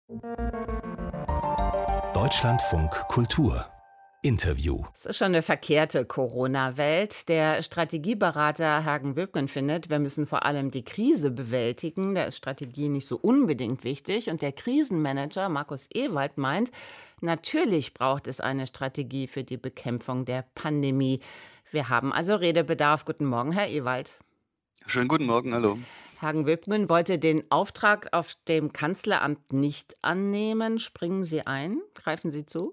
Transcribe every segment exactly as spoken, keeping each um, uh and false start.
Deutschlandfunk Kultur Interview. Es ist schon eine verkehrte Corona-Welt. Der Strategieberater Hagen Wöbgen findet, wir müssen vor allem die Krise bewältigen. Da ist Strategie nicht so unbedingt wichtig. Und der Krisenmanager Markus Ewald meint, natürlich braucht es eine Strategie für die Bekämpfung der Pandemie. Wir haben also Redebedarf. Guten Morgen, Herr Ewald. Schönen guten Morgen, hallo. Hagen Wöbgen wollte den Auftrag auf dem Kanzleramt nicht annehmen. Springen Sie ein? Greifen Sie zu?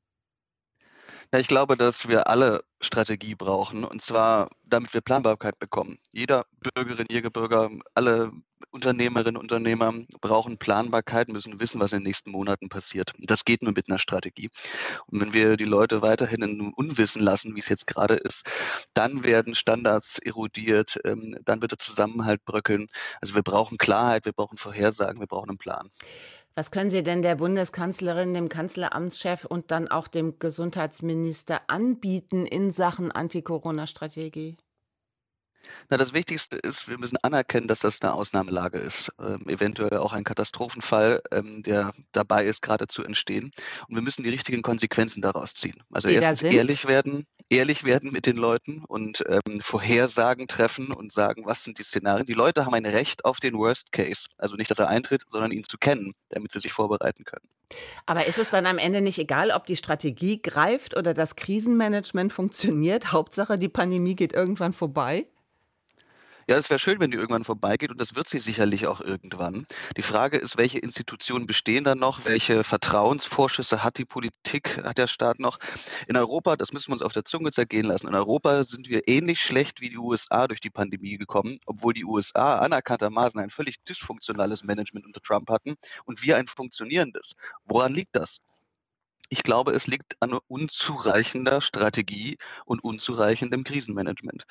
Ja, ich glaube, dass wir alle Strategie brauchen, und zwar, damit wir Planbarkeit bekommen. Jeder Bürgerin, jeder Bürger, alle Unternehmerinnen, Unternehmer brauchen Planbarkeit, müssen wissen, was in den nächsten Monaten passiert. Und das geht nur mit einer Strategie. Und wenn wir die Leute weiterhin in Unwissen lassen, wie es jetzt gerade ist, dann werden Standards erodiert, ähm, dann wird der Zusammenhalt bröckeln. Also wir brauchen Klarheit, wir brauchen Vorhersagen, wir brauchen einen Plan. Was können Sie denn der Bundeskanzlerin, dem Kanzleramtschef und dann auch dem Gesundheitsminister anbieten in Sachen Anti-Corona-Strategie? Na, das Wichtigste ist, wir müssen anerkennen, dass das eine Ausnahmelage ist, ähm, eventuell auch ein Katastrophenfall, ähm, der dabei ist, gerade zu entstehen. Und wir müssen die richtigen Konsequenzen daraus ziehen. Also Die da erstens sind? ehrlich werden, ehrlich werden mit den Leuten und ähm, Vorhersagen treffen und sagen, was sind die Szenarien. Die Leute haben ein Recht auf den Worst Case. Also nicht, dass er eintritt, sondern ihn zu kennen, damit sie sich vorbereiten können. Aber ist es dann am Ende nicht egal, ob die Strategie greift oder das Krisenmanagement funktioniert? Hauptsache, die Pandemie geht irgendwann vorbei? Ja, es wäre schön, wenn die irgendwann vorbeigeht, und das wird sie sicherlich auch irgendwann. Die Frage ist, welche Institutionen bestehen dann noch? Welche Vertrauensvorschüsse hat die Politik, hat der Staat noch? In Europa, das müssen wir uns auf der Zunge zergehen lassen, in Europa sind wir ähnlich schlecht wie die U S A durch die Pandemie gekommen, obwohl die U S A anerkanntermaßen ein völlig dysfunktionales Management unter Trump hatten und wir ein funktionierendes. Woran liegt das? Ich glaube, es liegt an unzureichender Strategie und unzureichendem Krisenmanagement.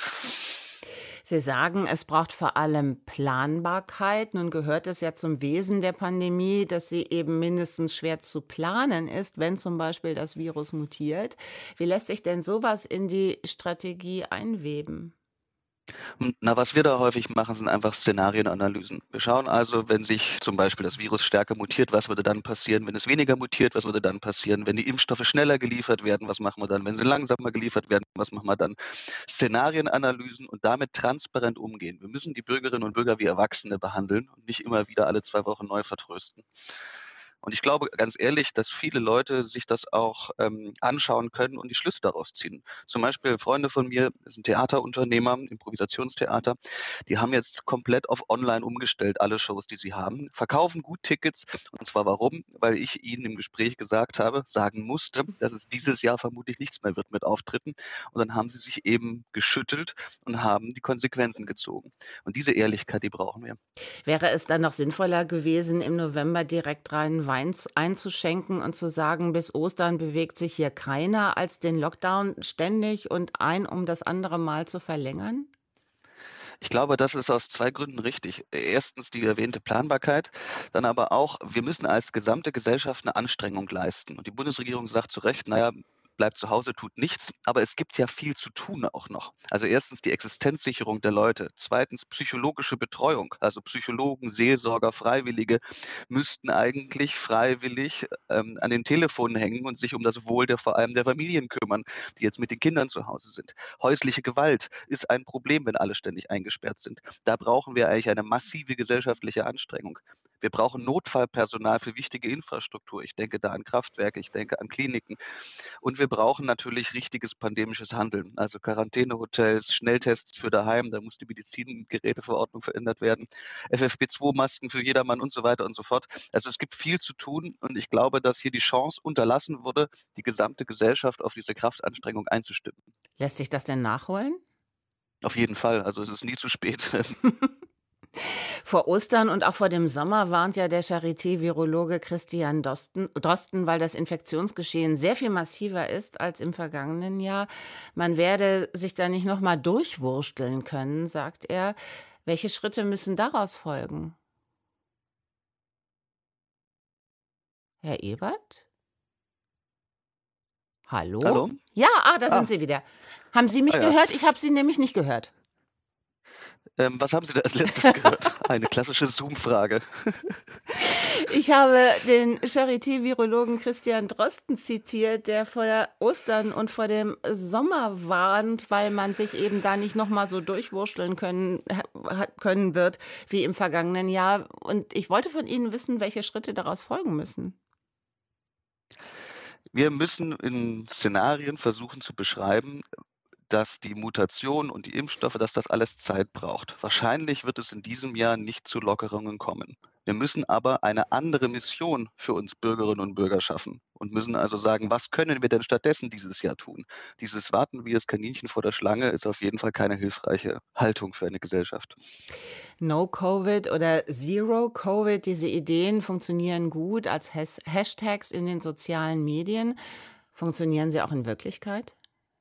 Sie sagen, es braucht vor allem Planbarkeit. Nun gehört es ja zum Wesen der Pandemie, dass sie eben mindestens schwer zu planen ist, wenn zum Beispiel das Virus mutiert. Wie lässt sich denn sowas in die Strategie einweben? Hm, na, was wir da häufig machen, sind einfach Szenarienanalysen. Wir schauen also, wenn sich zum Beispiel das Virus stärker mutiert, was würde dann passieren? Wenn es weniger mutiert, was würde dann passieren? Wenn die Impfstoffe schneller geliefert werden, was machen wir dann? Wenn sie langsamer geliefert werden, was machen wir dann? Szenarienanalysen und damit transparent umgehen. Wir müssen die Bürgerinnen und Bürger wie Erwachsene behandeln und nicht immer wieder alle zwei Wochen neu vertrösten. Und ich glaube ganz ehrlich, dass viele Leute sich das auch ähm, anschauen können und die Schlüsse daraus ziehen. Zum Beispiel Freunde von mir sind Theaterunternehmer, Improvisationstheater. Die haben jetzt komplett auf Online umgestellt, alle Shows, die sie haben, verkaufen gut Tickets. Und zwar warum? Weil ich ihnen im Gespräch gesagt habe, sagen musste, dass es dieses Jahr vermutlich nichts mehr wird mit Auftritten. Und dann haben sie sich eben geschüttelt und haben die Konsequenzen gezogen. Und diese Ehrlichkeit, die brauchen wir. Wäre es dann noch sinnvoller gewesen, im November direkt rein Wein z- einzuschenken und zu sagen, bis Ostern bewegt sich hier keiner, als den Lockdown ständig und ein um das andere Mal zu verlängern? Ich glaube, das ist aus zwei Gründen richtig. Erstens die erwähnte Planbarkeit, dann aber auch, wir müssen als gesamte Gesellschaft eine Anstrengung leisten. Und die Bundesregierung sagt zu Recht, naja, bleibt zu Hause, tut nichts. Aber es gibt ja viel zu tun auch noch. Also erstens die Existenzsicherung der Leute. Zweitens psychologische Betreuung. Also Psychologen, Seelsorger, Freiwillige müssten eigentlich freiwillig ähm, an den Telefonen hängen und sich um das Wohl der vor allem der Familien kümmern, die jetzt mit den Kindern zu Hause sind. Häusliche Gewalt ist ein Problem, wenn alle ständig eingesperrt sind. Da brauchen wir eigentlich eine massive gesellschaftliche Anstrengung. Wir brauchen Notfallpersonal für wichtige Infrastruktur. Ich denke da an Kraftwerke, ich denke an Kliniken. Und wir brauchen natürlich richtiges pandemisches Handeln, also Quarantänehotels, Schnelltests für daheim, da muss die Medizingeräteverordnung verändert werden, F F P zwei Masken für jedermann und so weiter und so fort. Also es gibt viel zu tun, und ich glaube, dass hier die Chance unterlassen wurde, die gesamte Gesellschaft auf diese Kraftanstrengung einzustimmen. Lässt sich das denn nachholen? Auf jeden Fall, also es ist nie zu spät. Vor Ostern und auch vor dem Sommer warnt ja der Charité-Virologe Christian Drosten, Drosten, weil das Infektionsgeschehen sehr viel massiver ist als im vergangenen Jahr. Man werde sich da nicht nochmal durchwursteln können, sagt er. Welche Schritte müssen daraus folgen? Herr Ewald? Hallo? Hallo? Ja, ah, da sind Ah, Sie wieder. Haben Sie ah mich ja. gehört? Ich habe Sie nämlich nicht gehört. Ähm, was haben Sie da als letztes gehört? Eine klassische Zoom-Frage. Ich habe den Charité-Virologen Christian Drosten zitiert, der vor Ostern und vor dem Sommer warnt, weil man sich eben da nicht nochmal so durchwurschteln können, können wird wie im vergangenen Jahr. Und ich wollte von Ihnen wissen, welche Schritte daraus folgen müssen. Wir müssen in Szenarien versuchen zu beschreiben, dass die Mutation und die Impfstoffe, dass das alles Zeit braucht. Wahrscheinlich wird es in diesem Jahr nicht zu Lockerungen kommen. Wir müssen aber eine andere Mission für uns Bürgerinnen und Bürger schaffen und müssen also sagen, was können wir denn stattdessen dieses Jahr tun? Dieses Warten wie das Kaninchen vor der Schlange ist auf jeden Fall keine hilfreiche Haltung für eine Gesellschaft. No-Covid oder Zero-Covid, diese Ideen funktionieren gut als Has- Hashtags in den sozialen Medien. Funktionieren sie auch in Wirklichkeit?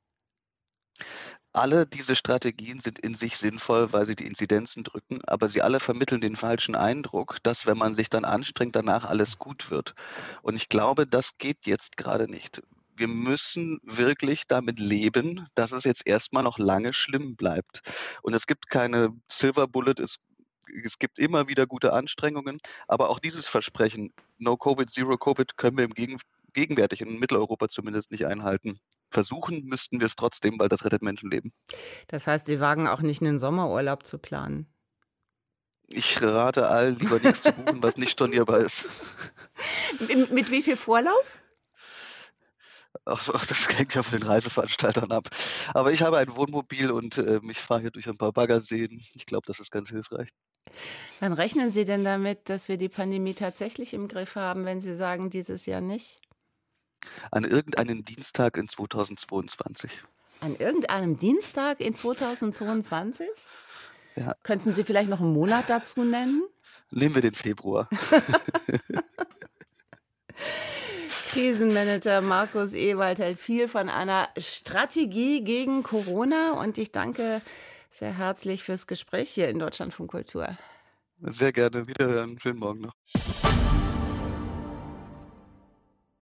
Alle diese Strategien sind in sich sinnvoll, weil sie die Inzidenzen drücken, aber sie alle vermitteln den falschen Eindruck, dass, wenn man sich dann anstrengt, danach alles gut wird. Und ich glaube, das geht jetzt gerade nicht. Wir müssen wirklich damit leben, dass es jetzt erstmal noch lange schlimm bleibt. Und es gibt keine Silver Bullet, es, es gibt immer wieder gute Anstrengungen, aber auch dieses Versprechen, No Covid, Zero Covid, können wir im Gegen gegenwärtig in Mitteleuropa zumindest nicht einhalten. Versuchen müssten wir es trotzdem, weil das rettet Menschenleben. Das heißt, Sie wagen auch nicht, einen Sommerurlaub zu planen? Ich rate allen, lieber nichts zu buchen, was nicht stornierbar ist. Mit, mit wie viel Vorlauf? Ach, ach, das hängt ja von den Reiseveranstaltern ab. Aber ich habe ein Wohnmobil und äh, ich fahre hier durch ein paar Baggerseen. Ich glaube, das ist ganz hilfreich. Wann rechnen Sie denn damit, dass wir die Pandemie tatsächlich im Griff haben, wenn Sie sagen, dieses Jahr nicht? An irgendeinem Dienstag in zweitausendzweiundzwanzig. An irgendeinem Dienstag in zweitausendzweiundzwanzig? Ja, Könnten Sie vielleicht noch einen Monat dazu nennen? nehmen wir den Februar. Krisenmanager Markus Ewald hält viel von einer Strategie gegen Corona und ich danke sehr herzlich fürs Gespräch hier in Deutschlandfunk Kultur. Sehr gerne. Wiederhören. Schönen Morgen noch.